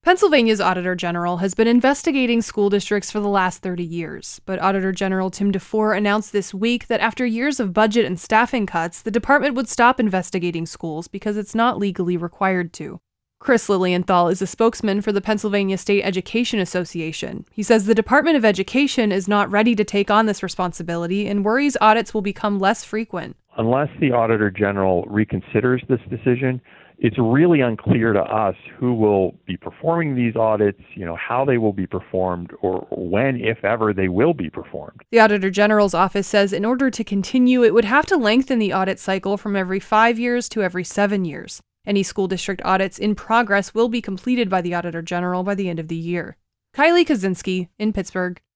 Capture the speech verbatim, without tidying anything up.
Pennsylvania's Auditor General has been investigating school districts for the last thirty years, but Auditor General Tim DeFore announced this week that after years of budget and staffing cuts, the department would stop investigating schools because it's not legally required to. Chris Lilienthal is a spokesman for the Pennsylvania State Education Association. He says the Department of Education is not ready to take on this responsibility and worries audits will become less frequent. Unless the Auditor General reconsiders this decision, it's really unclear to us who will be performing these audits, you know, how they will be performed, or when, if ever, they will be performed. The Auditor General's office says in order to continue, it would have to lengthen the audit cycle from every five years to every seven years. Any school district audits in progress will be completed by the Auditor General by the end of the year. Kylie Kaczynski in Pittsburgh.